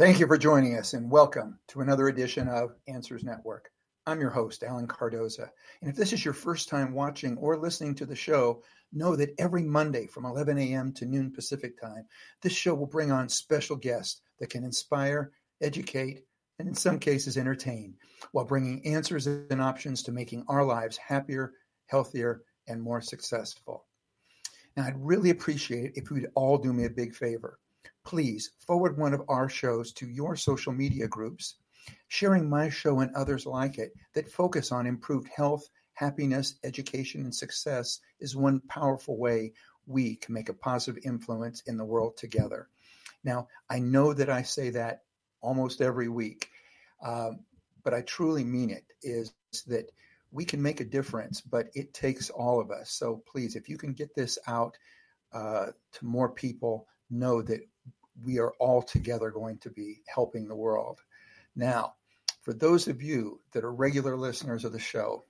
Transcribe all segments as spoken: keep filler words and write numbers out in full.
Thank you for joining us and welcome to another edition of Answers Network. I'm your host, Alan Cardoza. And if this is your first time watching or listening to the show, know that every Monday from eleven a.m. to noon Pacific time, this show will bring on special guests that can inspire, educate, and in some cases entertain, while bringing answers and options to making our lives happier, healthier, and more successful. Now, I'd really appreciate it if you'd all do me a big favor. Please forward one of our shows to your social media groups. Sharing my show and others like it that focus on improved health, happiness, education, and success is one powerful way we can make a positive influence in the world together. Now, I know that I say that almost every week, um, but I truly mean it, is that we can make a difference, but it takes all of us. So please, if you can get this out uh, to more people, know that we are all together going to be helping the world. Now, for those of you that are regular listeners of the show,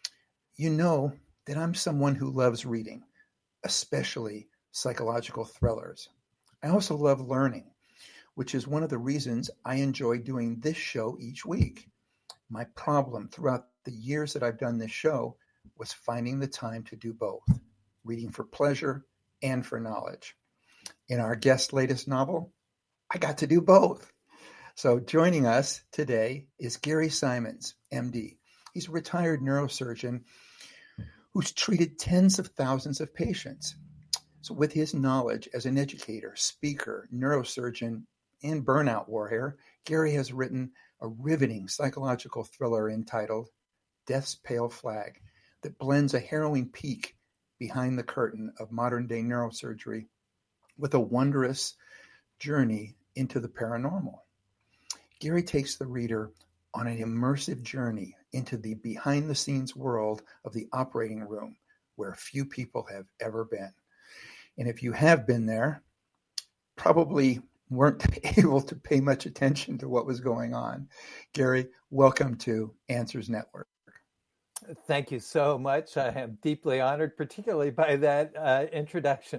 you know that I'm someone who loves reading, especially psychological thrillers. I also love learning, which is one of the reasons I enjoy doing this show each week. My problem throughout the years that I've done this show was finding the time to do both, reading for pleasure and for knowledge. In our guest's latest novel, I got to do both. So joining us today is Gary Simons, M D. He's a retired neurosurgeon who's treated tens of thousands of patients. So with his knowledge as an educator, speaker, neurosurgeon, and burnout warrior, Gary has written a riveting psychological thriller entitled Death's Pale Flag that blends a harrowing peek behind the curtain of modern-day neurosurgery with a wondrous journey into the paranormal. Gary takes the reader on an immersive journey into the behind-the-scenes world of the operating room where few people have ever been. And if you have been there, probably weren't able to pay much attention to what was going on. Gary, welcome to Answers Network. Thank you so much. I am deeply honored, particularly by that uh, introduction.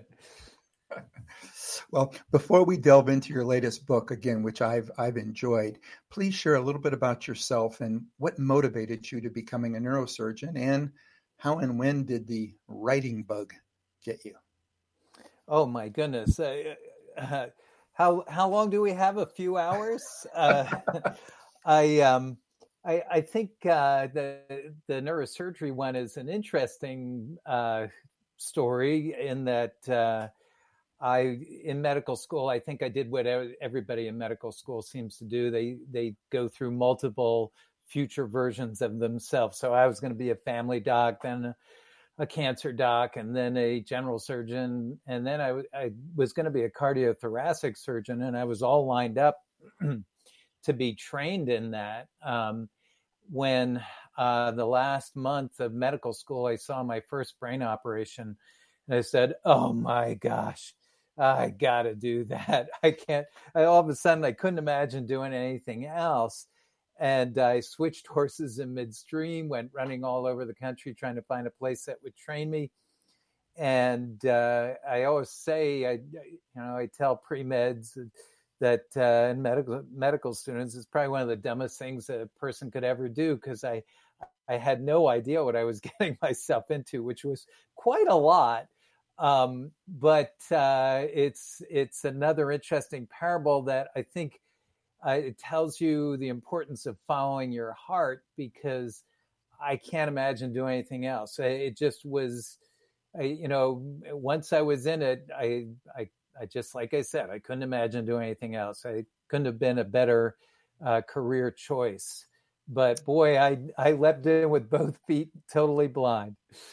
Well, before we delve into your latest book, again, which I've I've enjoyed, please share a little bit about yourself and what motivated you to becoming a neurosurgeon, and how and when did the writing bug get you? Oh my goodness! Uh, uh, how how long do we have? A few hours. Uh, I um I I think uh, the the neurosurgery one is an interesting uh, story in that. Uh, I, in medical school, I think I did what everybody in medical school seems to do. They they go through multiple future versions of themselves. So I was going to be a family doc, then a, a cancer doc, and then a general surgeon. And then I, I was going to be a cardiothoracic surgeon, and I was all lined up to be trained in that. Um, when uh, the last month of medical school, I saw my first brain operation, and I said, oh my gosh, I got to do that. I can't, I, all of a sudden I couldn't imagine doing anything else. And I switched horses in midstream, went running all over the country, trying to find a place that would train me. And uh, I always say, I, you know, I tell pre-meds that uh, and medical medical students, it's probably one of the dumbest things a person could ever do, because I, I had no idea what I was getting myself into, which was quite a lot. Um, but uh, it's it's another interesting parable that I think uh, it tells you the importance of following your heart, because I can't imagine doing anything else. It just was, I, you know, once I was in it, I, I, I just, like I said, I couldn't imagine doing anything else. I couldn't have been a better uh, career choice. But boy, I I leapt in with both feet, totally blind.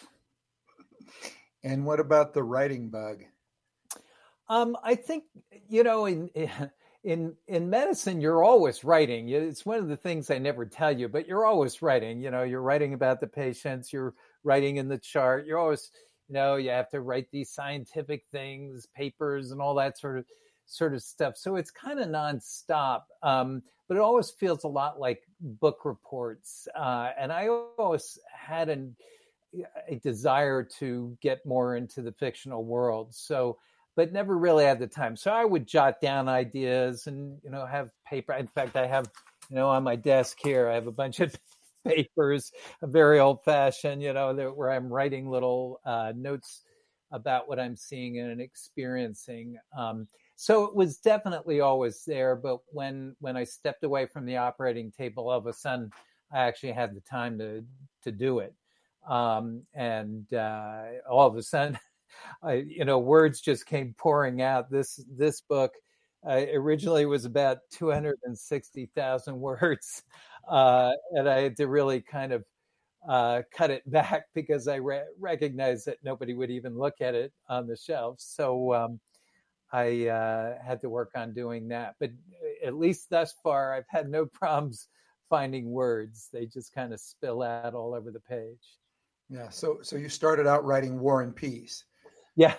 And what about the writing bug? Um, I think, you know, in in in medicine, you're always writing. It's one of the things I never tell you, but you're always writing. You know, you're writing about the patients. You're writing in the chart. You're always, you know, you have to write these scientific things, papers, and all that sort of sort of stuff. So it's kind of nonstop, um, but it always feels a lot like book reports. Uh, and I always had an a desire to get more into the fictional world. So but never really had the time. So I would jot down ideas and, you know, have paper. In fact, I have, you know, on my desk here, I have a bunch of papers, very old fashioned, you know, where I'm writing little uh, notes about what I'm seeing and experiencing. Um, so it was definitely always there. But when when I stepped away from the operating table, all of a sudden, I actually had the time to to do it. Um, and uh, all of a sudden, I, you know, words just came pouring out. This this book uh, originally was about two hundred sixty thousand words, uh, and I had to really kind of uh, cut it back because I re- recognized that nobody would even look at it on the shelf. So um, I uh, had to work on doing that. But at least thus far, I've had no problems finding words. They just kind of spill out all over the page. Yeah. So so you started out writing War and Peace. Yeah.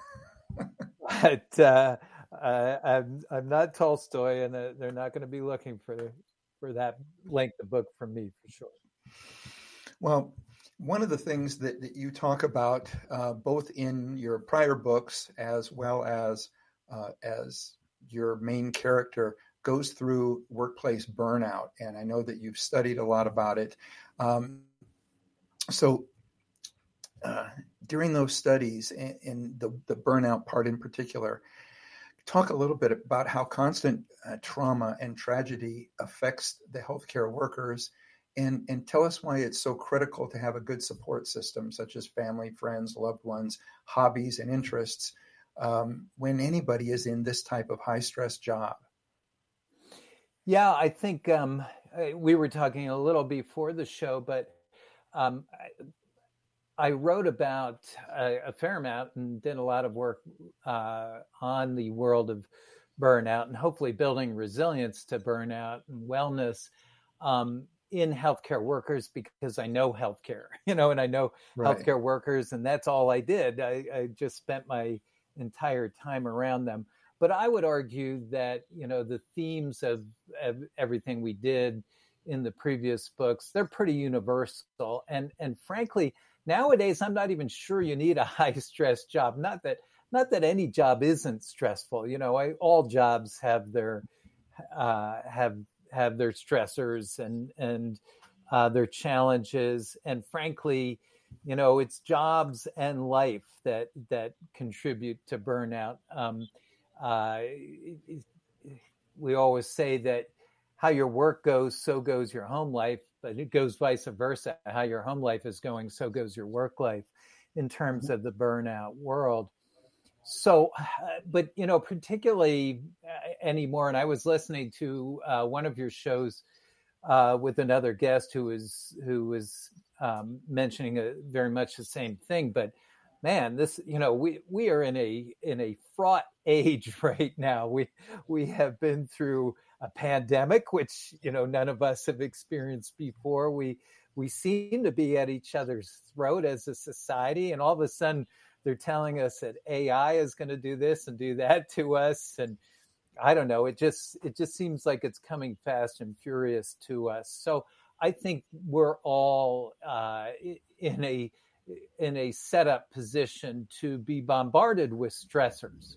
But uh, uh, I'm I'm not Tolstoy, and uh, they're not going to be looking for for that length of book from me for sure. Well, one of the things that, that you talk about, uh, both in your prior books as well as uh, as your main character, goes through workplace burnout, and I know that you've studied a lot about it. Um, so, uh, during those studies, and, and the the burnout part in particular, talk a little bit about how constant uh, trauma and tragedy affects the healthcare workers. And, and tell us why it's so critical to have a good support system, such as family, friends, loved ones, hobbies, and interests, um, when anybody is in this type of high-stress job. Yeah, I think um, we were talking a little before the show, but um, I, I wrote about a, a fair amount and did a lot of work uh, on the world of burnout and hopefully building resilience to burnout and wellness. Um, in healthcare workers, because I know healthcare, you know, and I know right. healthcare workers, and that's all I did. I, I just spent my entire time around them. But I would argue that, you know, the themes of, of everything we did in the previous books, they're pretty universal. And and frankly, nowadays, I'm not even sure you need a high stress job. Not that not that any job isn't stressful. You know, I, all jobs have their uh, have have their stressors and and uh, their challenges, and frankly, you know, it's jobs and life that that contribute to burnout. Um, uh, we always say that how your work goes, so goes your home life, but it goes vice versa. How your home life is going, so goes your work life, in terms of the burnout world. So, but, you know, particularly anymore, and I was listening to uh, one of your shows uh, with another guest who was who was um, mentioning a, very much the same thing. But man, this, you know, we we are in a in a fraught age right now. We we have been through a pandemic, which, you know, none of us have experienced before. We we seem to be at each other's throat as a society, and all of a sudden, they're telling us that A I is going to do this and do that to us. And I don't know, it just it just seems like it's coming fast and furious to us. So I think we're all uh, in a in a setup position to be bombarded with stressors.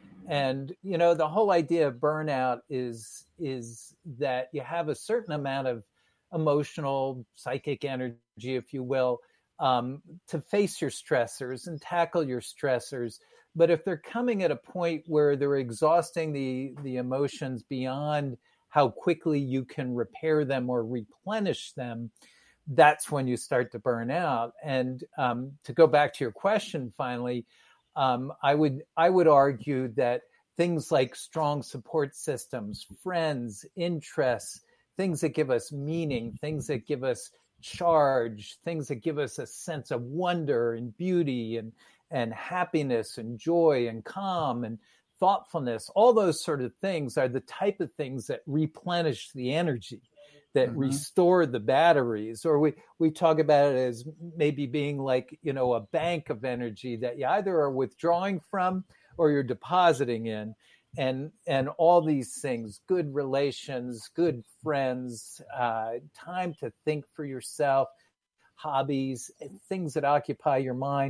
And, you know, the whole idea of burnout is is that you have a certain amount of emotional, psychic energy, if you will, Um, to face your stressors and tackle your stressors. But if they're coming at a point where they're exhausting the, the emotions beyond how quickly you can repair them or replenish them, that's when you start to burn out. And um, to go back to your question, finally, um, I would I would argue that things like strong support systems, friends, interests, things that give us meaning, things that give us charge, things that give us a sense of wonder and beauty and and happiness and joy and calm and thoughtfulness, all those sort of things are the type of things that replenish the energy, that mm-hmm. restore the batteries. Or we we talk about it as maybe being like, you know, a bank of energy that you either are withdrawing from or you're depositing in. And and all these things, good relations, good friends, uh, time to think for yourself, hobbies, things that occupy your mind,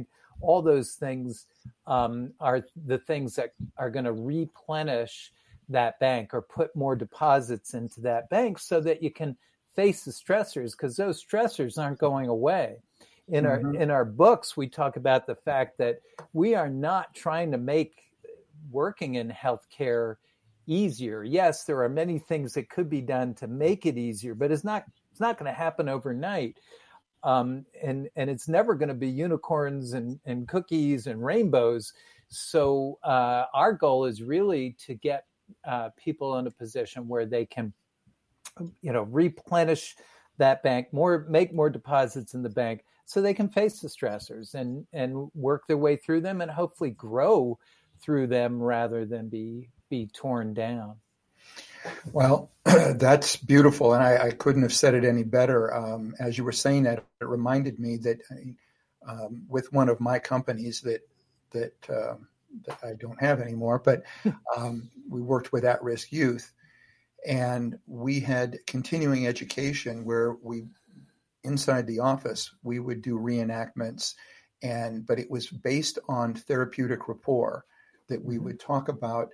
all those things um, are the things that are going to replenish that bank or put more deposits into that bank so that you can face the stressors, because those stressors aren't going away. In our Mm-hmm. in our books, we talk about the fact that we are not trying to make working in healthcare easier. Yes, there are many things that could be done to make it easier, but it's not it's not going to happen overnight. Um, and and it's never going to be unicorns and, and cookies and rainbows. So uh, our goal is really to get uh, people in a position where they can, you know, replenish that bank, more make more deposits in the bank, so they can face the stressors and and work their way through them and hopefully grow through them rather than be be torn down. Well, that's beautiful, and I, I couldn't have said it any better. Um, as you were saying that, it reminded me that um, with one of my companies that that, uh, that I don't have anymore, but um, we worked with at-risk youth, and we had continuing education where we, inside the office, we would do reenactments, and but it was based on therapeutic rapport, that we would talk about.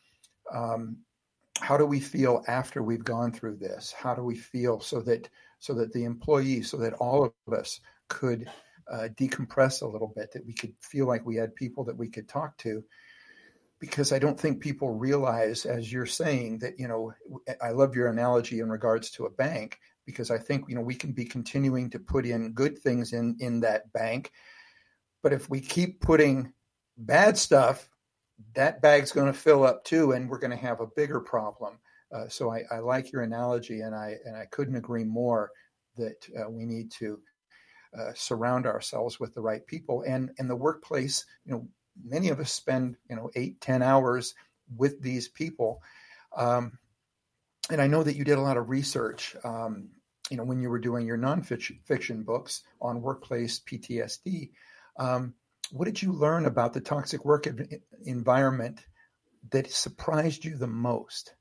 Um, How do we feel after we've gone through this? How do we feel so that so that the employees, so that all of us could uh, decompress a little bit, that we could feel like we had people that we could talk to? Because I don't think people realize, as you're saying, that, you know, I love your analogy in regards to a bank, because I think, you know, we can be continuing to put in good things in, in that bank. But if we keep putting bad stuff, that bag's going to fill up too, and we're going to have a bigger problem. Uh, so I, I like your analogy, and I and I couldn't agree more that uh, we need to uh, surround ourselves with the right people. And in the workplace, you know, many of us spend, you know, eight, ten hours with these people. Um, and I know that you did a lot of research, um, you know, when you were doing your nonfiction fiction books on workplace P T S D. Um, What did you learn about the toxic work environment that surprised you the most?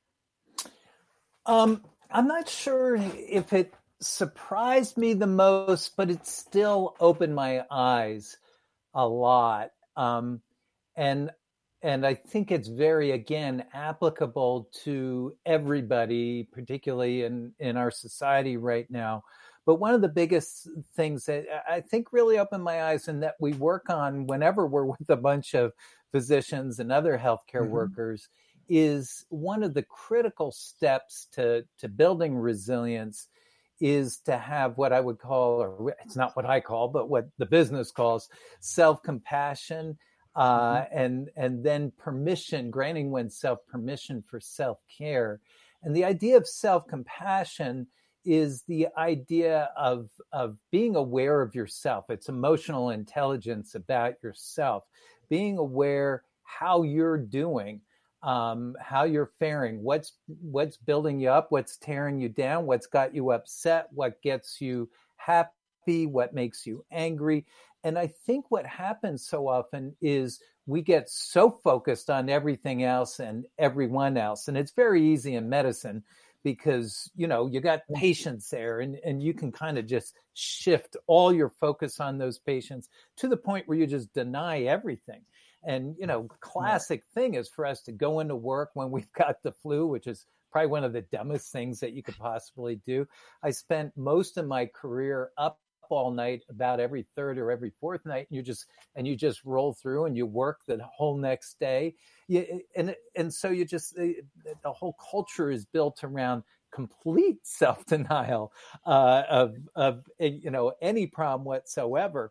Um, I'm not sure if it surprised me the most, but it still opened my eyes a lot. Um, and and I think it's very, again, applicable to everybody, particularly in, in our society right now. But one of the biggest things that I think really opened my eyes, and that we work on whenever we're with a bunch of physicians and other healthcare mm-hmm. workers, is one of the critical steps to, to building resilience is to have what I would call, or it's not what I call, but what the business calls self-compassion, uh, mm-hmm. and, and then permission, granting oneself permission for self-care. And the idea of self-compassion is the idea of, of being aware of yourself. It's emotional intelligence about yourself, being aware how you're doing, um, how you're faring, what's what's building you up, what's tearing you down, what's got you upset, what gets you happy, what makes you angry. And I think what happens so often is we get so focused on everything else and everyone else. And it's very easy in medicine, because, you know, you got patients there, and, and you can kind of just shift all your focus on those patients to the point where you just deny everything. And, you know, classic thing is for us to go into work when we've got the flu, which is probably one of the dumbest things that you could possibly do. I spent most of my career up all night about every third or every fourth night, and you just and you just roll through and you work the whole next day. You, and and so you just the whole culture is built around complete self-denial uh, of of you know any problem whatsoever,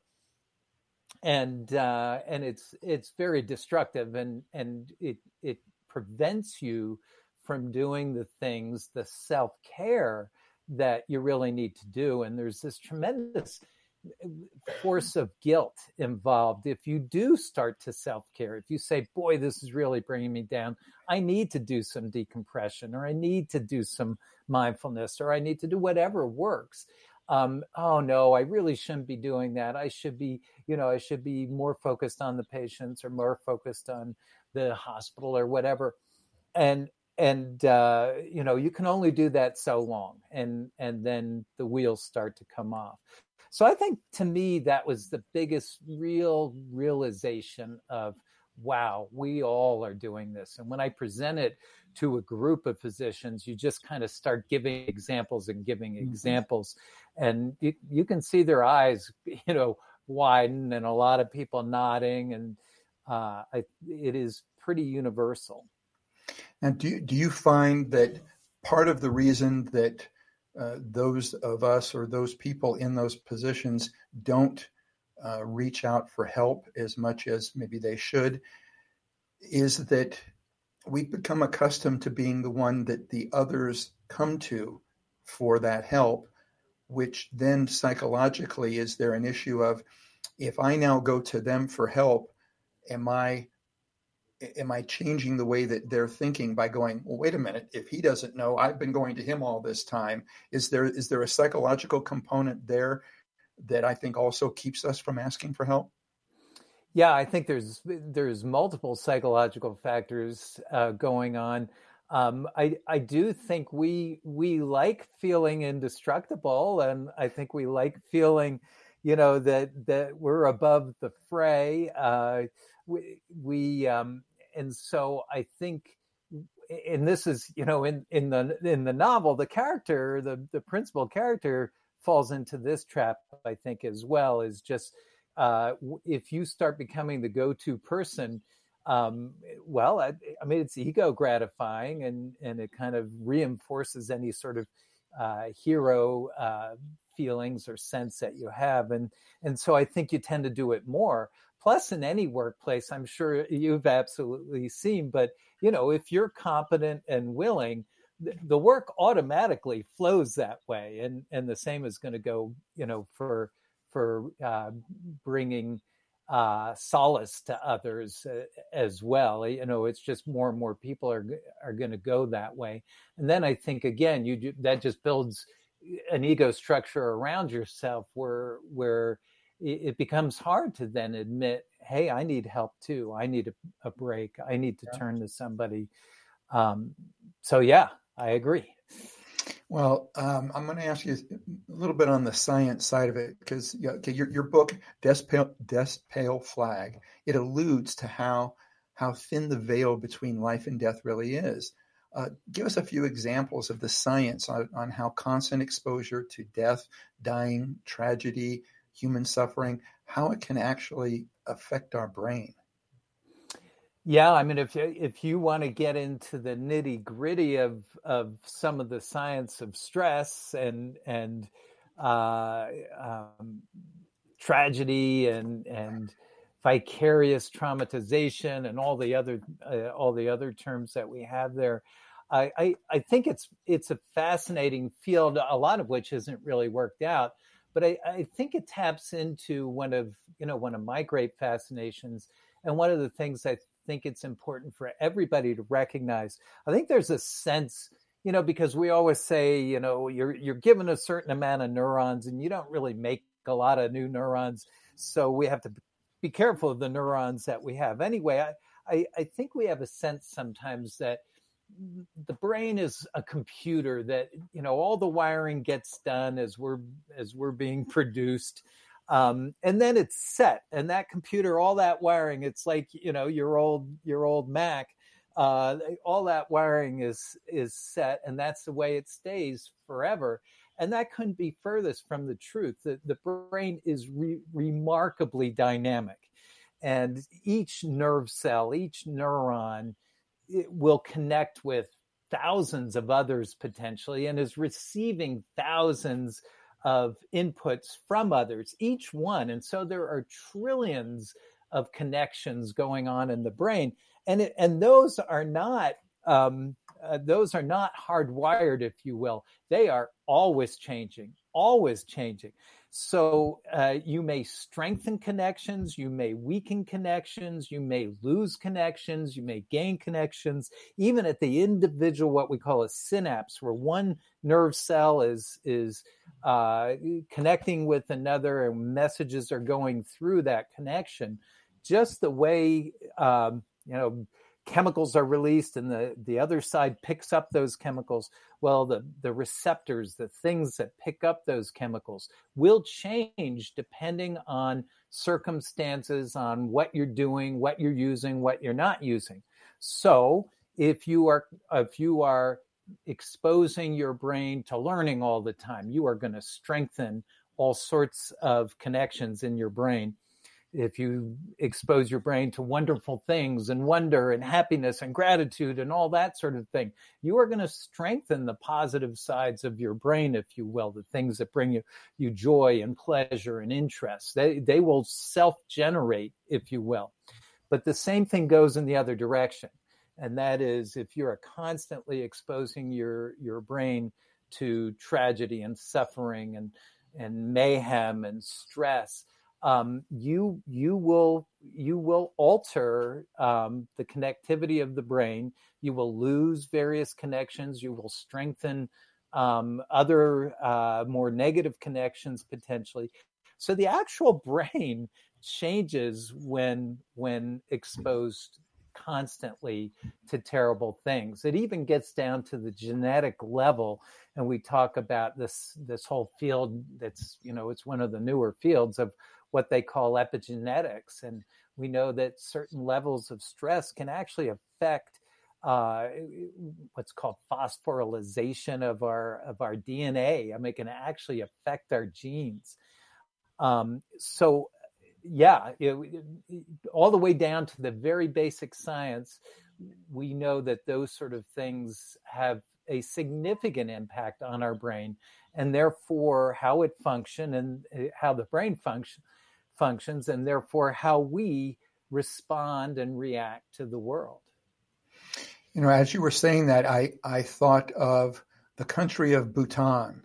and uh, and it's it's very destructive, and and it it prevents you from doing the things, the self-care that you really need to do. And there's this tremendous force of guilt involved if you do start to self-care. If you say, boy, this is really bringing me down, I need to do some decompression, or I need to do some mindfulness, or I need to do whatever works. Um, oh no, I really shouldn't be doing that. I should be, you know, I should be more focused on the patients, or more focused on the hospital, or whatever. And and uh, you know, you can only do that so long, and and then the wheels start to come off. So I think, to me, that was the biggest real realization of, wow, we all are doing this. And when I present it to a group of physicians, you just kind of start giving examples and giving Mm-hmm. examples, and you, you can see their eyes, you know, widen, and a lot of people nodding, and uh, I, it is pretty universal. Now, do you, do you find that part of the reason that uh, those of us or those people in those positions don't uh, reach out for help as much as maybe they should is that we've become accustomed to being the one that the others come to for that help, which then psychologically, is there an issue of, if I now go to them for help, am I am I changing the way that they're thinking by going, well, wait a minute, if he doesn't know, I've been going to him all this time. Is there is there a psychological component there that I think also keeps us from asking for help? Yeah, I think there's there's multiple psychological factors uh, going on. Um, I I do think we we like feeling indestructible, and I think we like feeling, you know, that that we're above the fray. Uh, we we um, and so I think, and this is, you know, in in the in the novel, the character, the the principal character, falls into this trap, I think, as well. Is just uh, if you start becoming the go-to person, um, well, I, I mean, it's ego gratifying, and and it kind of reinforces any sort of uh, hero uh, feelings or sense that you have, and and so I think you tend to do it more. Plus, in any workplace, I'm sure you've absolutely seen, but you know, if you're competent and willing, th- the work automatically flows that way, and and the same is going to go, you know, for for uh, bringing uh, solace to others uh, as well. You know, it's just more and more people are are going to go that way, and then I think, again, you do, that just builds an ego structure around yourself where where it becomes hard to then admit, hey, I need help too. I need a, a break. I need to yeah. turn to somebody. Um, so, yeah, I agree. Well, um, I'm going to ask you a little bit on the science side of it, because you know, okay, your, your book, Death's Pale, Death's Pale Flag, it alludes to how how thin the veil between life and death really is. Uh, give us a few examples of the science on, on how constant exposure to death, dying, tragedy, human suffering, how it can actually affect our brain. Yeah, I mean, if if you want to get into the nitty gritty of of some of the science of stress and and uh, um, tragedy and and vicarious traumatization and all the other uh, all the other terms that we have there, I, I I think it's it's a fascinating field, a lot of which isn't really worked out. But I, I think it taps into one of, you know, one of my great fascinations, and one of the things I think it's important for everybody to recognize. I think there's a sense, you know, because we always say, you know, you're you're given a certain amount of neurons, and you don't really make a lot of new neurons, so we have to be careful of the neurons that we have. Anyway, I I, I think we have a sense sometimes that the brain is a computer that, you know, all the wiring gets done as we're as we're being produced, um, and then it's set. And that computer, all that wiring, it's like, you know, your old your old Mac. Uh, all that wiring is is set, and that's the way it stays forever. And that couldn't be furthest from the truth. The, the brain is re- remarkably dynamic, and each nerve cell, each neuron, it will connect with thousands of others potentially, and is receiving thousands of inputs from others, each one. And so there are trillions of connections going on in the brain, and it, and those are not um, uh, those are not hardwired, if you will. They are always changing, always changing. So uh, you may strengthen connections, you may weaken connections, you may lose connections, you may gain connections, even at the individual, what we call a synapse, where one nerve cell is is uh, connecting with another, and messages are going through that connection. Just the way, um, you know, chemicals are released and the, the other side picks up those chemicals. Well, the, the receptors, the things that pick up those chemicals will change depending on circumstances, on what you're doing, what you're using, what you're not using. So if you are, if you are exposing your brain to learning all the time, you are going to strengthen all sorts of connections in your brain. If you expose your brain to wonderful things and wonder and happiness and gratitude and all that sort of thing, you are going to strengthen the positive sides of your brain, if you will, the things that bring you, you joy and pleasure and interest. They, they will self-generate, if you will. But the same thing goes in the other direction. And that is, if you're constantly exposing your, your brain to tragedy and suffering and, and mayhem and stress, Um, you you will you will alter um, the connectivity of the brain. You will lose various connections. You will strengthen um, other uh, more negative connections potentially. So the actual brain changes when when exposed constantly to terrible things. It even gets down to the genetic level, and we talk about this this whole field that's, you know, it's one of the newer fields of what they call epigenetics. And we know that certain levels of stress can actually affect uh, what's called phosphorylation of our of our D N A. I mean, it can actually affect our genes. Um, so, yeah, it, it, all the way down to the very basic science, we know that those sort of things have a significant impact on our brain, and therefore how it functions and how the brain function, functions, and therefore how we respond and react to the world. You know, as you were saying that, I, I thought of the country of Bhutan.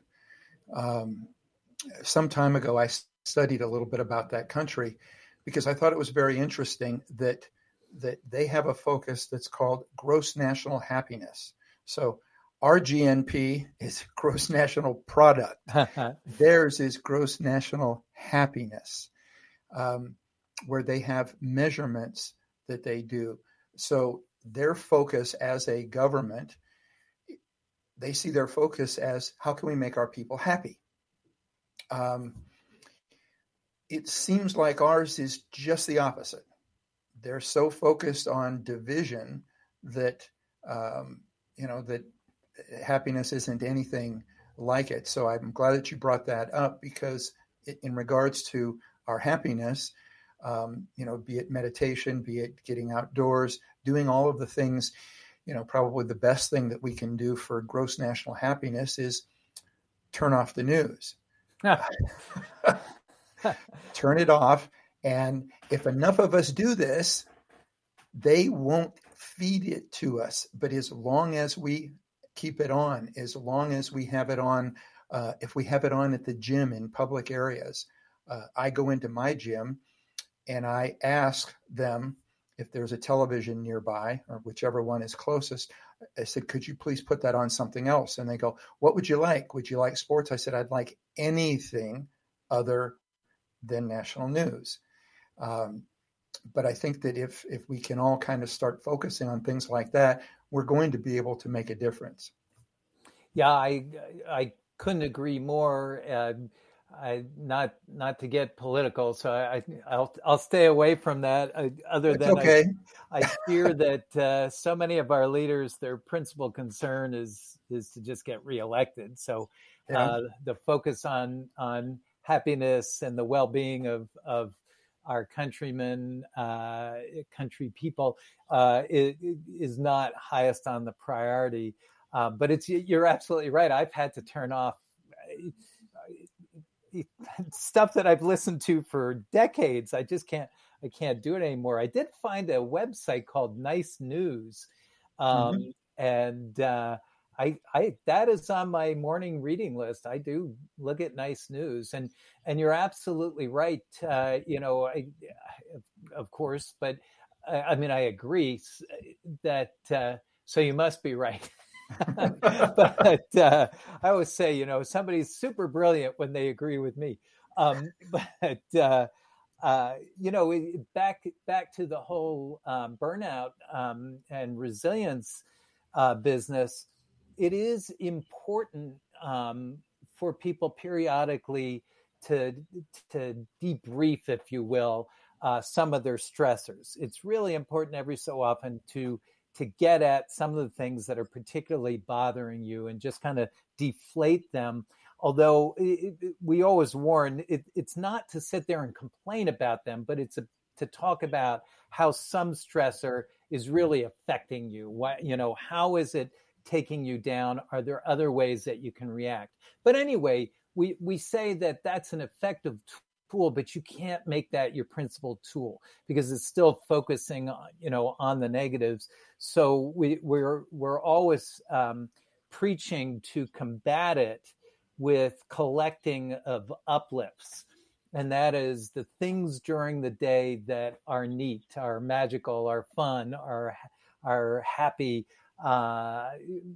Um, some time ago, I studied a little bit about that country because I thought it was very interesting that that they have a focus that's called gross national happiness. So our G N P is gross national product. Theirs is gross national happiness, um, where they have measurements that they do. So their focus as a government, they see their focus as how can we make our people happy? Um, it seems like ours is just the opposite. They're so focused on division that, um, you know, that happiness isn't anything like it. So I'm glad that you brought that up because it, in regards to our happiness, um, you know, be it meditation, be it getting outdoors, doing all of the things, you know, probably the best thing that we can do for gross national happiness is turn off the news. Turn it off. And if enough of us do this, they won't feed it to us. But as long as we keep it on, as long as we have it on, uh, if we have it on at the gym in public areas, uh, I go into my gym and I ask them if there's a television nearby or whichever one is closest. I said, could you please put that on something else? And they go, what would you like? Would you like sports? I said, I'd like anything other than national news. Um, but I think that if if we can all kind of start focusing on things like that, we're going to be able to make a difference. Yeah, I I couldn't agree more. Uh, I not not to get political, so I I'll I'll stay away from that. I, other That's than okay. I, I fear that uh, so many of our leaders, their principal concern is is to just get reelected. So Yeah. uh, the focus on on happiness and the well-being of of our countrymen, uh, country people, uh, is, is not highest on the priority. Uh, but it's you're absolutely right. I've had to turn off stuff that I've listened to for decades. I just can't. I can't do it anymore. I did find a website called Nice News, um, mm-hmm. and uh, I, I that is on my morning reading list. I do look at Nice News, and and you're absolutely right. Uh, you know, I, of course, but I, I mean, I agree that. Uh, so you must be right. But uh, I always say, you know, somebody's super brilliant when they agree with me. Um, but uh, uh, you know, back back to the whole um, burnout um, and resilience uh, business. It is important um, for people periodically to to debrief, if you will, uh, some of their stressors. It's really important every so often to to get at some of the things that are particularly bothering you and just kind of deflate them. Although it, it, we always warn, it, it's not to sit there and complain about them, but it's a, to talk about how some stressor is really affecting you. What, you know, how is it taking you down? Are there other ways that you can react? But anyway, we, we say that that's an effective tool, but you can't make that your principal tool because it's still focusing on, you know, on the negatives. So we, we're, we're always um, preaching to combat it with collecting of uplifts. And that is the things during the day that are neat, are magical, are fun, are, are happy, uh,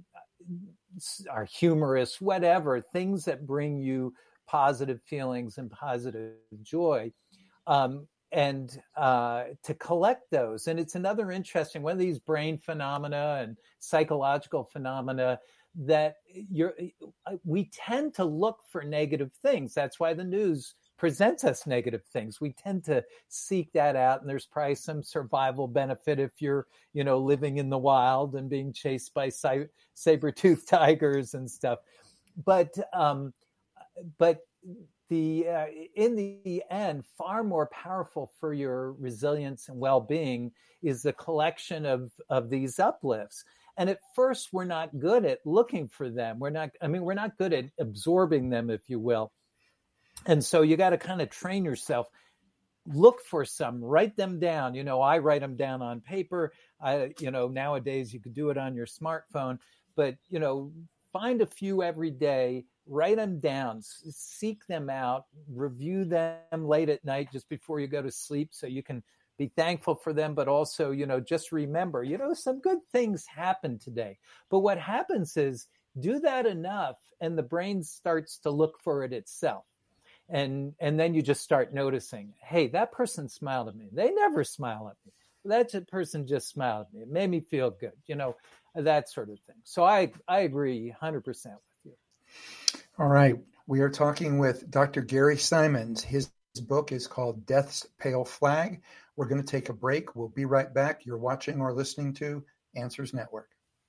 are humorous, whatever, things that bring you positive feelings and positive joy. Um, and uh, to collect those. And it's another interesting, one of these brain phenomena and psychological phenomena that you're, we tend to look for negative things. That's why the news presents us negative things. We tend to seek that out, and there's probably some survival benefit if you're, you know, living in the wild and being chased by cy- saber-toothed tigers and stuff. But um, but the uh, in the end, far more powerful for your resilience and well-being is the collection of of these uplifts. And at first, we're not good at looking for them. We're not, I mean, we're not good at absorbing them, if you will. And so you got to kind of train yourself, look for some, write them down. You know, I write them down on paper. I, you know, nowadays you could do it on your smartphone, but, you know, find a few every day, write them down, seek them out, review them late at night just before you go to sleep so you can be thankful for them, but also, you know, just remember, you know, some good things happen today. But what happens is do that enough and the brain starts to look for it itself. And and then you just start noticing, hey, that person smiled at me. They never smile at me. That person just smiled at me. It made me feel good, you know, that sort of thing. So I, I agree one hundred percent with you. All right. We are talking with Doctor Gary Simons. His book is called Death's Pale Flag. We're going to take a break. We'll be right back. You're watching or listening to Answers Network.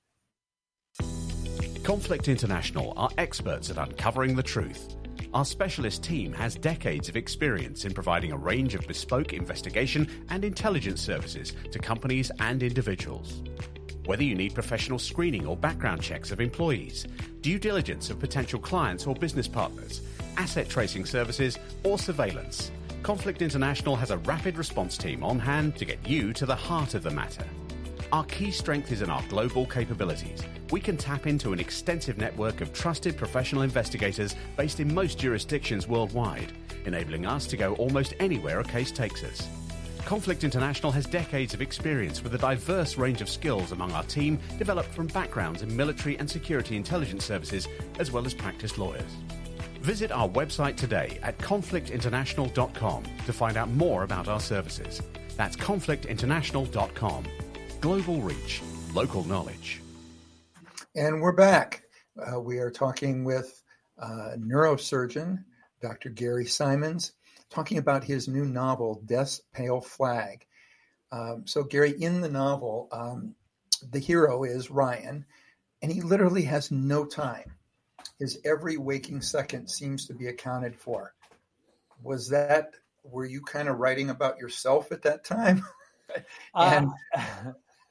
Conflict International are experts at uncovering the truth. Our specialist team has decades of experience in providing a range of bespoke investigation and intelligence services to companies and individuals. Whether you need professional screening or background checks of employees, due diligence of potential clients or business partners, asset tracing services, or surveillance, Conflict International has a rapid response team on hand to get you to the heart of the matter. Our key strength is in our global capabilities. We can tap into an extensive network of trusted professional investigators based in most jurisdictions worldwide, enabling us to go almost anywhere a case takes us. Conflict International has decades of experience with a diverse range of skills among our team, developed from backgrounds in military and security intelligence services, as well as practiced lawyers. Visit our website today at conflict international dot com to find out more about our services. That's conflict international dot com. Global reach, local knowledge. And we're back. Uh, we are talking with uh, neurosurgeon Doctor Gary Simons, talking about his new novel, Death's Pale Flag. Um, so, Gary, in the novel, um, the hero is Ryan, and he literally has no time. His every waking second seems to be accounted for. Was that, were you kind of writing about yourself at that time? and uh,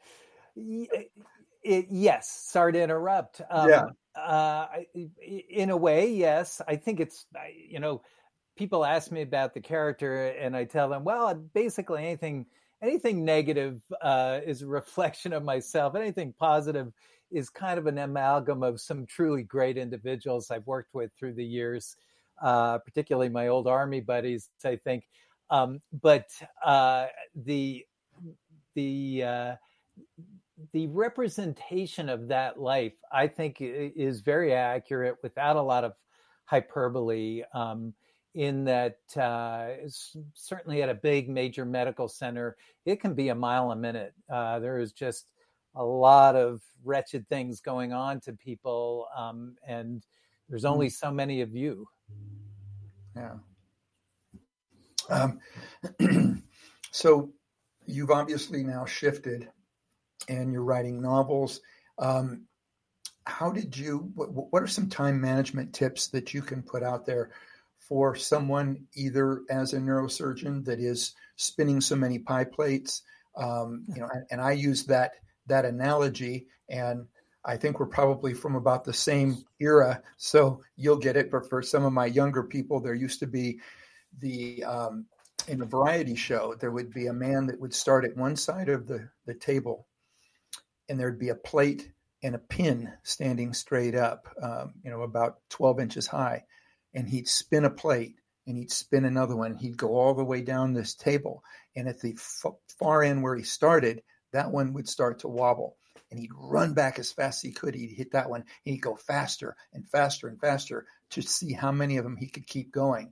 it, yes, sorry to interrupt. Um, yeah. Uh, in a way, yes. I think it's, you know, people ask me about the character and I tell them, well, basically anything, anything negative uh, is a reflection of myself. Anything positive is kind of an amalgam of some truly great individuals I've worked with through the years, uh, particularly my old Army buddies, I think. Um, but uh, the, the, uh, the representation of that life, I think, is very accurate without a lot of hyperbole. Um, in that uh, certainly at a big major medical center, it can be a mile a minute. Uh, there is just a lot of wretched things going on to people, um, and there's only so many of you. Yeah. Um, so you've obviously now shifted and you're writing novels. Um, how did you, what, what are some time management tips that you can put out there for someone either as a neurosurgeon that is spinning so many pie plates? Um, you know, and, and I use that, that analogy, and I think we're probably from about the same era, so you'll get it. But for some of my younger people, there used to be the, um, in a variety show, there would be a man that would start at one side of the, the table, and there'd be a plate and a pin standing straight up, um, you know, about twelve inches high. And he'd spin a plate and he'd spin another one. He'd go all the way down this table. And at the f- far end where he started, that one would start to wobble. And he'd run back as fast as he could. He'd hit that one. And he'd go faster and faster and faster to see how many of them he could keep going.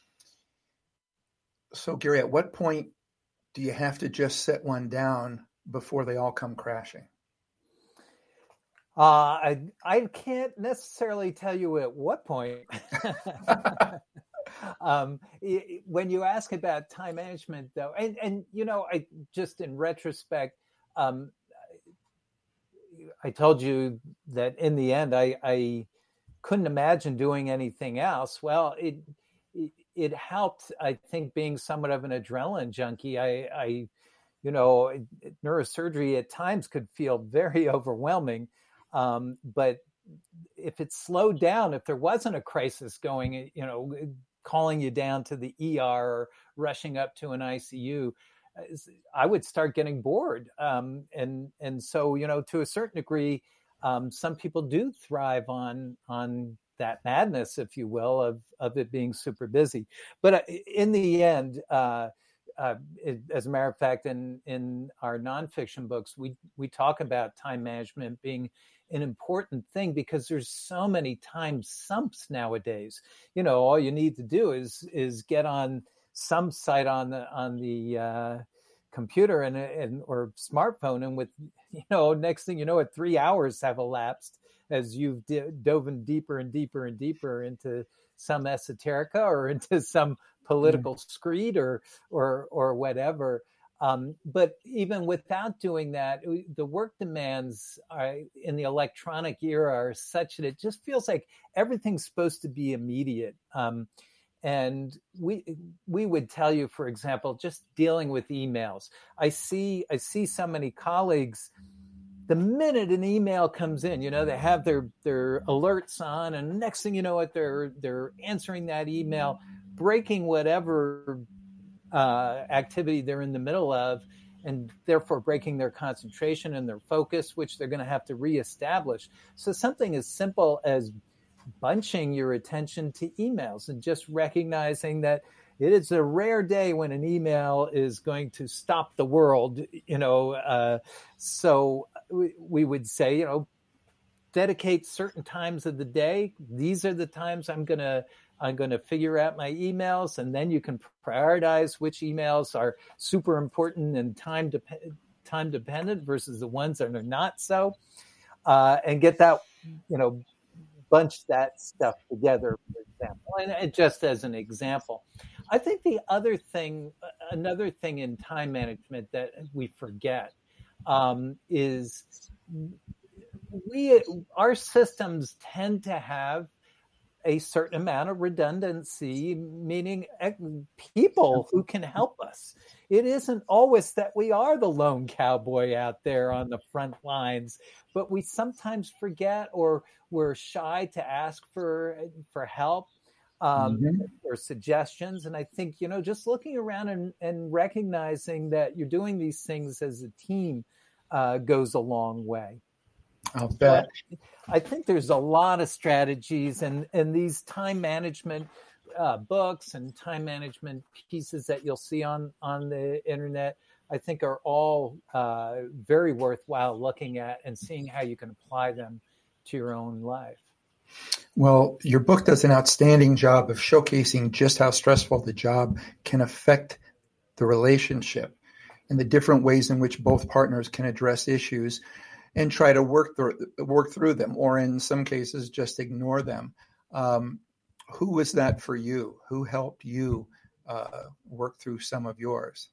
So, Gary, at what point do you have to just set one down before they all come crashing? Uh, I I can't necessarily tell you at what point. um, when you ask about time management, though, and, and you know, I just in retrospect, um, I told you that in the end, I, I couldn't imagine doing anything else. Well, it, it it helped, I think, being somewhat of an adrenaline junkie. I, I you know, neurosurgery at times could feel very overwhelming. Um, but if it slowed down, if there wasn't a crisis going, you know, calling you down to the E R or rushing up to an I C U, I would start getting bored. Um, and, and so, you know, to a certain degree, um, some people do thrive on, on that madness, if you will, of, of it being super busy. But in the end, uh, Uh, it, as a matter of fact, in, in our nonfiction books, we, we talk about time management being an important thing because there's so many time sumps nowadays. You know, all you need to do is is get on some site on the on the uh, computer and, and or smartphone, and with, you know, next thing you know, it three hours have elapsed as you've d- dove in deeper and deeper and deeper into some esoterica or into some political mm. screed or or or whatever. Um, but even without doing that, the work demands are, in the electronic era are such that it just feels like everything's supposed to be immediate. Um, and we we would tell you, for example, just dealing with emails. I see I see so many colleagues. The minute an email comes in, you know, they have their their alerts on, and next thing you know, it they're they're answering that email, breaking whatever uh, activity they're in the middle of, and therefore breaking their concentration and their focus, which they're going to have to reestablish. So something as simple as bunching your attention to emails and just recognizing that it is a rare day when an email is going to stop the world, you know. Uh, so we, we would say, you know, dedicate certain times of the day. These are the times I'm going to I'm going to figure out my emails, and then you can prioritize which emails are super important and time dep- time dependent versus the ones that are not so, uh, and get that, you know, bunch that stuff together, for example. And, and just as an example, I think the other thing, another thing in time management that we forget um, is we our systems tend to have a certain amount of redundancy, meaning people who can help us. It isn't always that we are the lone cowboy out there on the front lines, but we sometimes forget or we're shy to ask for for help um, mm-hmm. or suggestions. And I think, you know, just looking around and, and recognizing that you're doing these things as a team uh, goes a long way. I'll bet. But I think there's a lot of strategies and, and these time management uh, books and time management pieces that you'll see on, on the internet, I think are all uh, very worthwhile looking at and seeing how you can apply them to your own life. Well, your book does an outstanding job of showcasing just how stressful the job can affect the relationship and the different ways in which both partners can address issues and try to work through, work through them, or in some cases, just ignore them. Um, who was that for you? Who helped you uh, work through some of yours?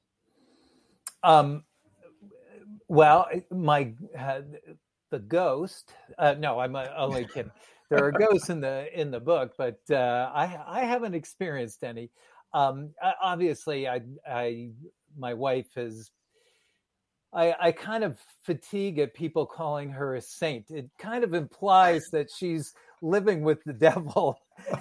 Um, well, my uh, the ghost. Uh, no, I'm only kidding. There are ghosts in the in the book, but uh, I I haven't experienced any. Um, obviously, I I my wife is. I, I kind of fatigue at people calling her a saint. It kind of implies that she's living with the devil,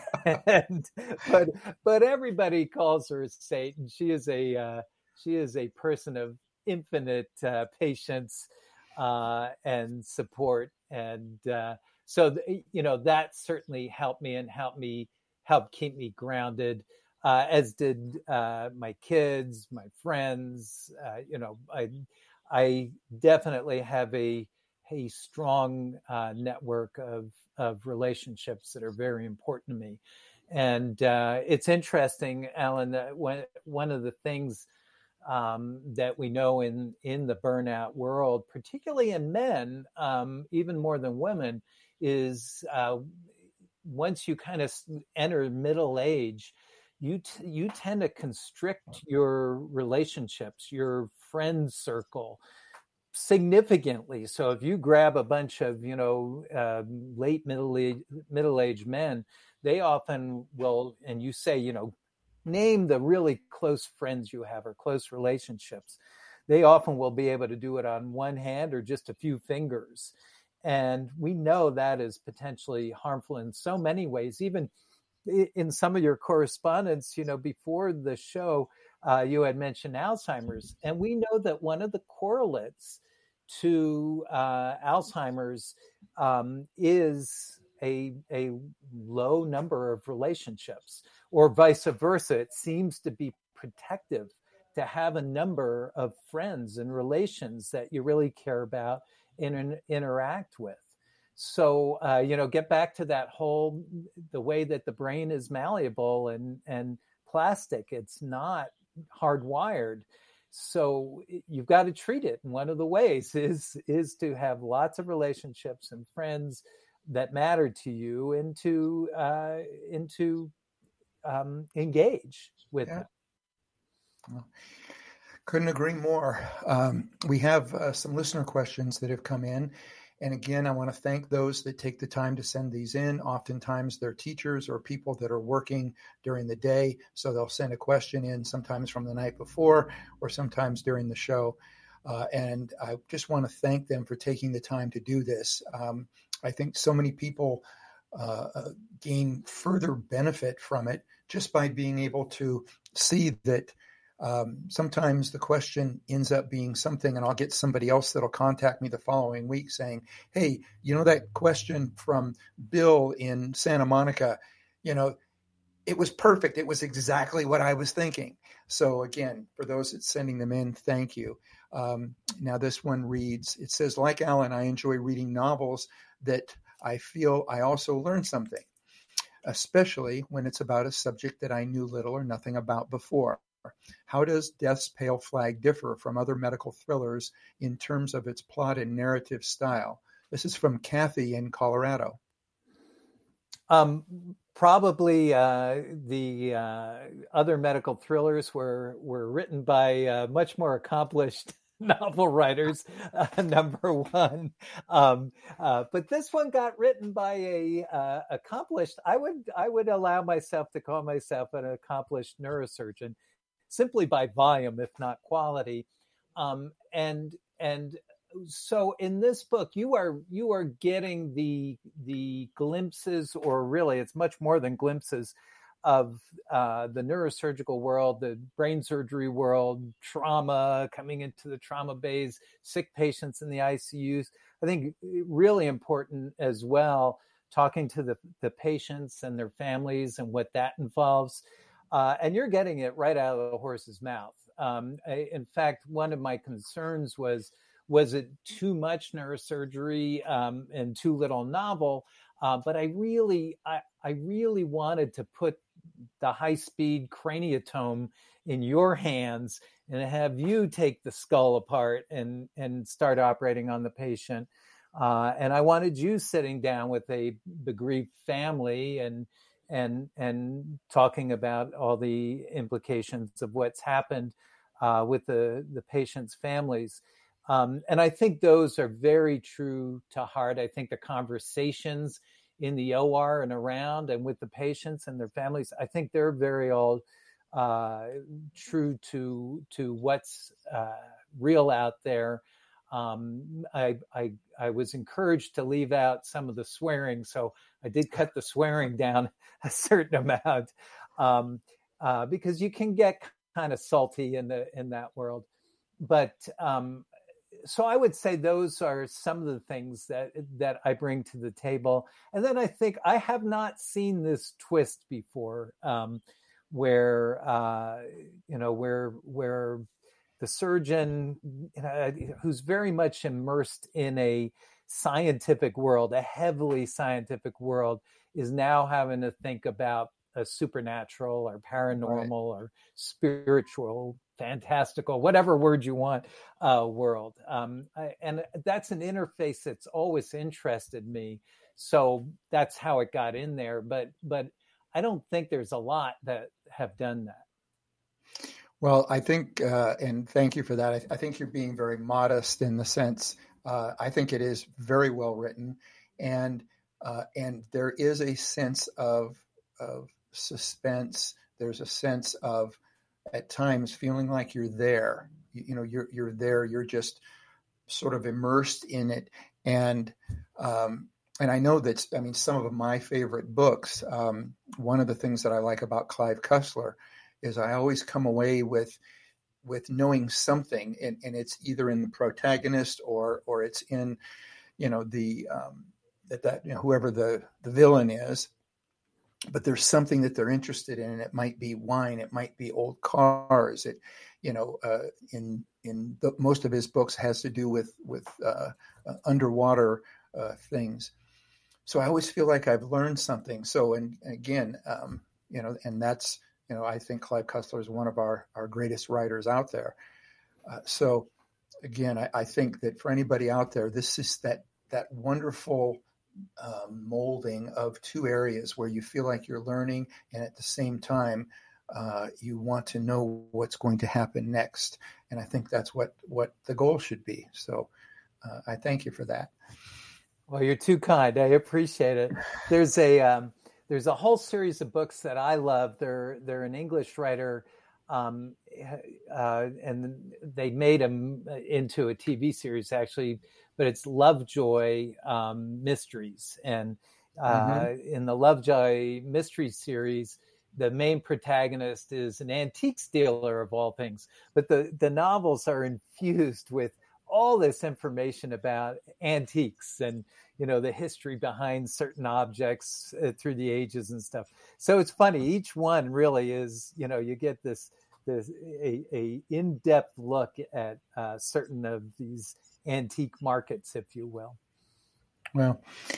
and but but everybody calls her a saint, and she is a uh, she is a person of infinite uh, patience uh, and support, and uh, so you know that certainly helped me and helped me help keep me grounded. Uh, as did uh, my kids, my friends. Uh, you know, I. I definitely have a a strong uh, network of of relationships that are very important to me, and uh, it's interesting, Alan. That when, one of the things um, that we know in in the burnout world, particularly in men, um, even more than women, is uh, once you kind of enter middle age, you t- you tend to constrict your relationships, your friend circle significantly. So if you grab a bunch of, you know, uh, late middle age, middle-aged men, they often will, and you say, you know, name the really close friends you have or close relationships. They often will be able to do it on one hand or just a few fingers. And we know that is potentially harmful in so many ways. Even in some of your correspondence, you know, before the show, uh, you had mentioned Alzheimer's. And we know that one of the correlates to uh, Alzheimer's um, is a, a low number of relationships, or vice versa. It seems to be protective to have a number of friends and relations that you really care about and, and interact with. So, uh, you know, get back to that whole, the way that the brain is malleable and, and plastic. It's not hardwired. So you've got to treat it. And one of the ways is, is to have lots of relationships and friends that matter to you, and to, uh, and to um, engage with yeah. them. Well, couldn't agree more. Um, we have uh, some listener questions that have come in. And again, I want to thank those that take the time to send these in. Oftentimes they're teachers or people that are working during the day. So they'll send a question in sometimes from the night before or sometimes during the show. Uh, and I just want to thank them for taking the time to do this. Um, I think so many people uh, gain further benefit from it just by being able to see that Um, sometimes the question ends up being something, and I'll get somebody else that'll contact me the following week saying, hey, you know, that question from Bill in Santa Monica, you know, it was perfect. It was exactly what I was thinking. So again, for those that's sending them in, thank you. Um, now this one reads, it says, like Alan, I enjoy reading novels that I feel I also learn something, especially when it's about a subject that I knew little or nothing about before. How does Death's Pale Flag differ from other medical thrillers in terms of its plot and narrative style? This is from Kathy in Colorado. Um, probably uh, the uh, other medical thrillers were were written by uh, much more accomplished novel writers, uh, number one. Um, uh, but this one got written by a uh, accomplished. I would I would allow myself to call myself an accomplished neurosurgeon, simply by volume, if not quality. Um, and and so in this book, you are you are getting the the glimpses, or really it's much more than glimpses, of uh, the neurosurgical world, the brain surgery world, trauma, coming into the trauma bays, sick patients in the I C Us. I think really important as well, talking to the, the patients and their families and what that involves. Uh, and you're getting it right out of the horse's mouth. Um, I, in fact, one of my concerns was, was it too much neurosurgery um, and too little novel? Uh, but I really, I, I really wanted to put the high-speed craniotome in your hands and have you take the skull apart and, and start operating on the patient. Uh, and I wanted you sitting down with a bereaved family and and and talking about all the implications of what's happened uh, with the, the patients' families. Um, and I think those are very true to heart. I think the conversations in the O R and around and with the patients and their families, I think they're very all uh, true to to what's uh, real out there. Um, I, I I was encouraged to leave out some of the swearing, so I did cut the swearing down a certain amount um, uh, because you can get kind of salty in the in that world. But um, so I would say those are some of the things that that I bring to the table. And then I think I have not seen this twist before, um, where uh, you know where where. the surgeon uh, who's very much immersed in a scientific world, a heavily scientific world, is now having to think about a supernatural or paranormal right. or spiritual, fantastical, whatever word you want, uh, world. Um, I, and that's an interface that's always interested me. So that's how it got in there. But, but I don't think there's a lot that have done that. Well, I think, uh, and thank you for that. I, I think you're being very modest in the sense, uh, I think it is very well written, and uh, and there is a sense of of suspense. There's a sense of, at times, feeling like you're there. You, you know, you're you're there. You're just sort of immersed in it, and um, and I know that. I mean, some of my favorite books. Um, one of the things that I like about Clive Cussler is I always come away with with knowing something, and, and it's either in the protagonist or or it's in, you know, the um, that that you know, whoever the the villain is, but there's something that they're interested in, and it might be wine, it might be old cars, it, you know, uh, in in the, most of his books has to do with with uh, uh, underwater uh, things. So I always feel like I've learned something. So and again, um, you know, and that's. You know, I think Clive Cussler is one of our, our greatest writers out there. Uh, so, again, I, I think that for anybody out there, this is that that wonderful uh, molding of two areas where you feel like you're learning, and at the same time, uh, you want to know what's going to happen next. And I think that's what, what the goal should be. So, uh, I thank you for that. Well, you're too kind. I appreciate it. There's a um... There's a whole series of books that I love. They're they're an English writer, um, uh, and they made them into a T V series actually. But it's Lovejoy um, Mysteries, and uh, mm-hmm. in the Lovejoy Mysteries series, the main protagonist is an antiques dealer of all things. But the the novels are infused with all this information about antiques and, you know, the history behind certain objects uh, through the ages and stuff. So it's funny. Each one really is, you know, you get this, this a, a in-depth look at uh, certain of these antique markets, if you will. Well,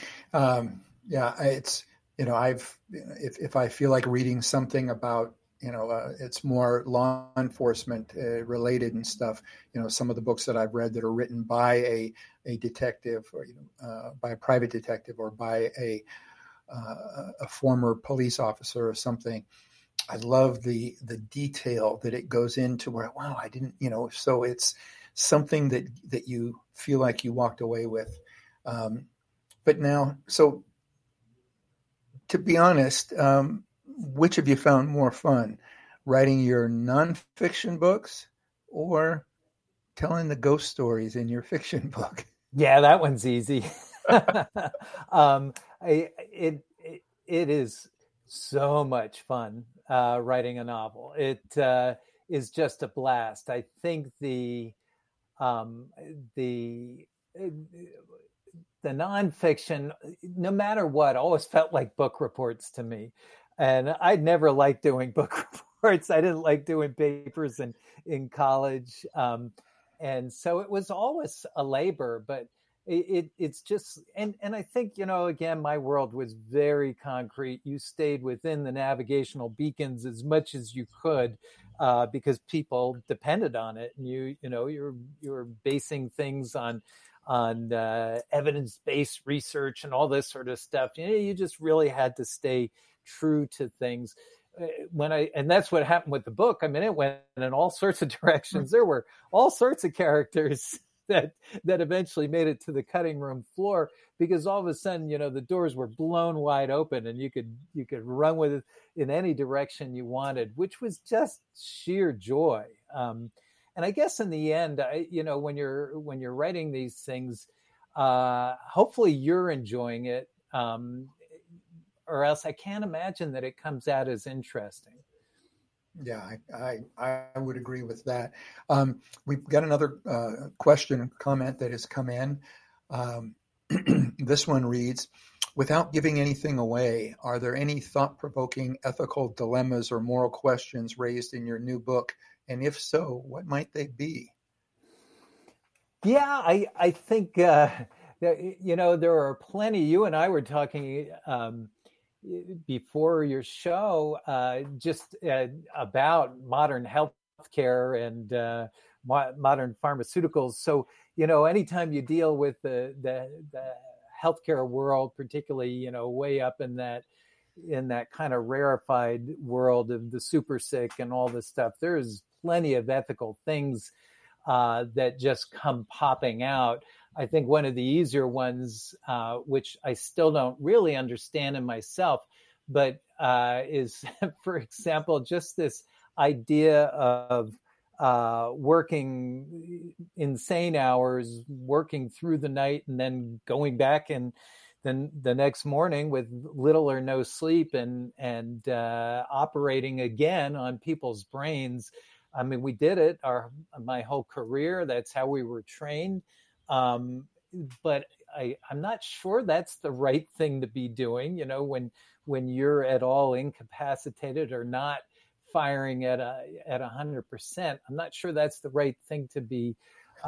um, yeah, it's, you know, I've, if, if I feel like reading something about, you know, uh, it's more law enforcement uh, related and stuff. You know, some of the books that I've read that are written by a, a detective or, you know, uh, by a private detective or by a, uh, a former police officer or something. I love the, the detail that it goes into where, wow, I didn't, you know, so it's something that, that you feel like you walked away with. Um, but now, so to be honest, um, which of you found more fun, writing your nonfiction books or telling the ghost stories in your fiction book? Yeah, that one's easy. um, I, it, it it is so much fun uh, writing a novel. It uh, is just a blast. I think the um, the the nonfiction, no matter what, always felt like book reports to me. And I'd never liked doing book reports. I didn't like doing papers in, in college. Um, and so it was always a labor. But it, it it's just, and, and I think, you know, again, my world was very concrete. You stayed within the navigational beacons as much as you could, uh, because people depended on it. And you, you know, you're, you're basing things on, on uh, evidence-based research and all this sort of stuff. You know, you just really had to stay true to things. When I, and that's what happened with the book. I mean, it went in all sorts of directions. There were all sorts of characters that, that eventually made it to the cutting room floor, because all of a sudden, you know, the doors were blown wide open and you could, you could run with it in any direction you wanted, which was just sheer joy. Um, and I guess in the end, I, you know, when you're, when you're writing these things, uh, hopefully you're enjoying it. Um, or else I can't imagine that it comes out as interesting. Yeah, I, I, I would agree with that. Um, we've got another uh, question and comment that has come in. Um, this one reads, without giving anything away, are there any thought-provoking ethical dilemmas or moral questions raised in your new book? And if so, what might they be? Yeah, I, I think, uh, that, you know, there are plenty. You and I were talking um, before your show, uh, just uh, about modern healthcare and uh, mo- modern pharmaceuticals. So, you know, anytime you deal with the, the the healthcare world, particularly, you know, way up in that in that kind of rarefied world of the super sick and all this stuff, there's plenty of ethical things uh, that just come popping out. I think one of the easier ones, uh, which I still don't really understand in myself, but uh, is, for example, just this idea of uh, working insane hours, working through the night, and then going back and then the next morning with little or no sleep and and uh, operating again on people's brains. I mean, we did it our my whole career. That's how we were trained. Um, but I, I'm not sure that's the right thing to be doing. You know, when when you're at all incapacitated or not firing at a at a hundred percent, I'm not sure that's the right thing to be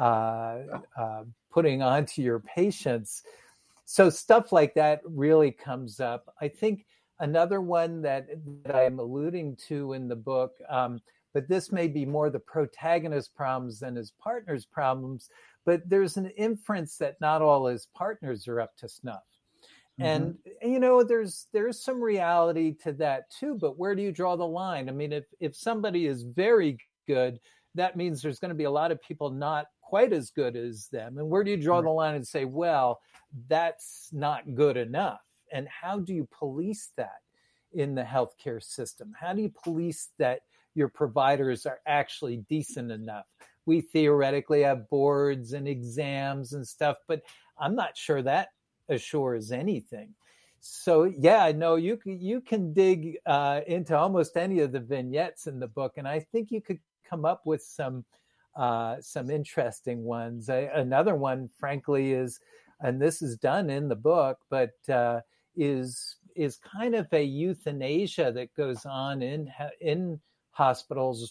uh, uh, putting onto your patients. So stuff like that really comes up. I think another one that, that I'm alluding to in the book, um, but this may be more the protagonist's problems than his partner's problems, but there's an inference that not all his partners are up to snuff. Mm-hmm. And, you know, there's there's some reality to that too, but where do you draw the line? I mean, if, if somebody is very good, that means there's going to be a lot of people not quite as good as them. And where do you draw the line and say, well, that's not good enough? And how do you police that in the healthcare system? How do you police that your providers are actually decent enough? We theoretically have boards and exams and stuff, but I'm not sure that assures anything. So yeah, I know you can, you can dig uh, into almost any of the vignettes in the book, and I think you could come up with some uh, some interesting ones. I, another one, frankly, is, and this is done in the book, but uh, is is kind of a euthanasia that goes on in in hospitals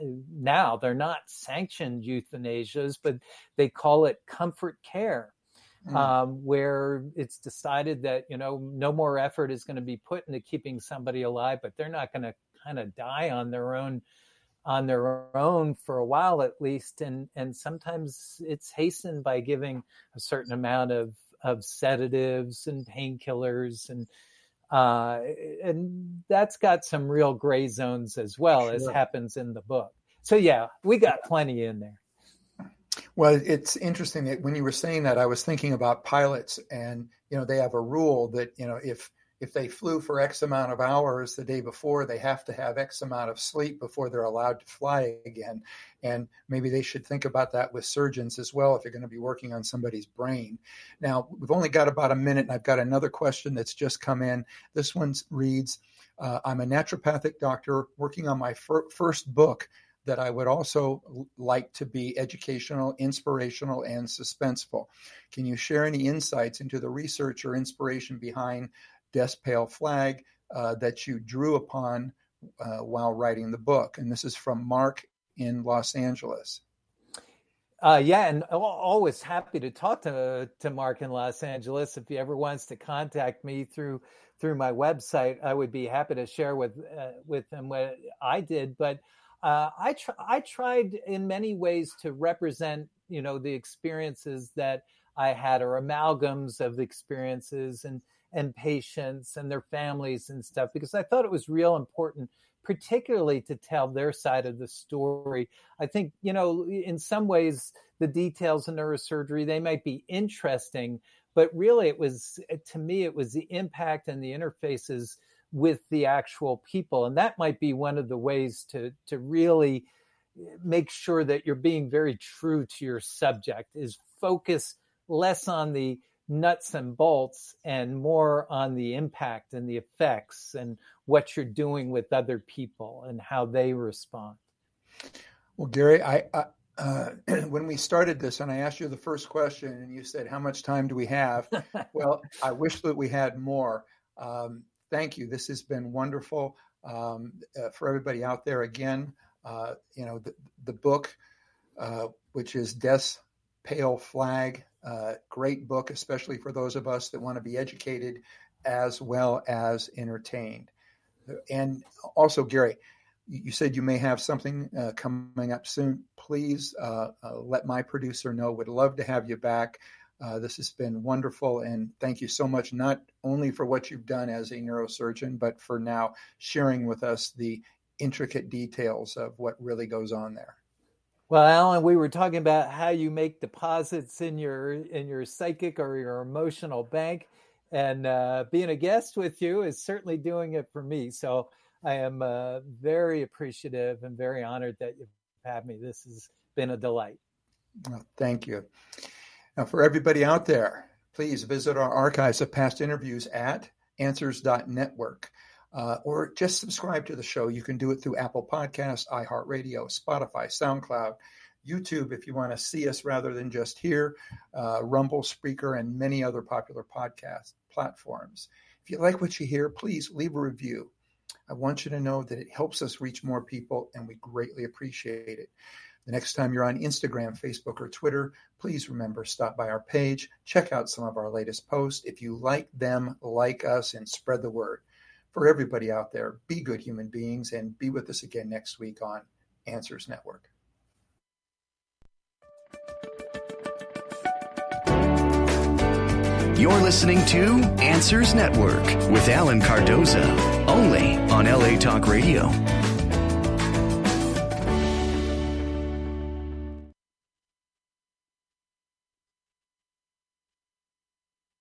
now. They're not sanctioned euthanasias, but they call it comfort care, mm. um, where it's decided that, you know, no more effort is going to be put into keeping somebody alive, but they're not going to kind of die on their own on their own for a while at least. And, and sometimes it's hastened by giving a certain amount of, of sedatives and painkillers, and Uh, and that's got some real gray zones as well, sure, as happens in the book. So yeah, we got plenty in there. Well, it's interesting that when you were saying that, I was thinking about pilots, and, you know, they have a rule that, you know, if, if they flew for X amount of hours the day before, they have to have X amount of sleep before they're allowed to fly again. And maybe they should think about that with surgeons as well, if they're going to be working on somebody's brain. Now, we've only got about a minute, and I've got another question that's just come in. This one reads, uh, I'm a naturopathic doctor working on my fir- first book that I would also like to be educational, inspirational, and suspenseful. Can you share any insights into the research or inspiration behind Death's Pale Flag uh, that you drew upon uh, while writing the book? And this is from Mark in Los Angeles. Uh, yeah, and always happy to talk to to Mark in Los Angeles. If he ever wants to contact me through through my website, I would be happy to share with uh, with him what I did. But uh, I tr- I tried in many ways to represent, you know, the experiences that I had, or amalgams of the experiences and and patients and their families and stuff, because I thought it was real important, particularly to tell their side of the story. I think, you know, in some ways, the details of neurosurgery, they might be interesting, but really it was, to me, it was the impact and the interfaces with the actual people. And that might be one of the ways to, to really make sure that you're being very true to your subject, is focus less on the nuts and bolts and more on the impact and the effects and what you're doing with other people and how they respond. Well, Gary, I, I uh, when we started this and I asked you the first question and you said, how much time do we have? Well, I wish that we had more. Um, thank you. This has been wonderful. Um, uh, for everybody out there, again, uh, you know, the, the book, uh, which is Death's Pale Flag, uh, great book, especially for those of us that want to be educated as well as entertained. And also, Gary, you said you may have something uh, coming up soon. Please uh, uh, let my producer know. Would love to have you back. Uh, this has been wonderful. And thank you so much, not only for what you've done as a neurosurgeon, but for now sharing with us the intricate details of what really goes on there. Well, Alan, we were talking about how you make deposits in your in your psychic or your emotional bank, and uh, being a guest with you is certainly doing it for me. So I am uh, very appreciative and very honored that you've had me. This has been a delight. Well, thank you. Now, for everybody out there, please visit our archives of past interviews at answers dot network. Uh, or just subscribe to the show. You can do it through Apple Podcasts, iHeartRadio, Spotify, SoundCloud, YouTube if you want to see us rather than just hear, uh, Rumble, Spreaker, and many other popular podcast platforms. If you like what you hear, please leave a review. I want you to know that it helps us reach more people, and we greatly appreciate it. The next time you're on Instagram, Facebook, or Twitter, please remember, stop by our page, check out some of our latest posts. If you like them, like us, and spread the word. For everybody out there, be good human beings, and be with us again next week on Answers Network. You're listening to Answers Network with Alan Cardoza, only on L A Talk Radio.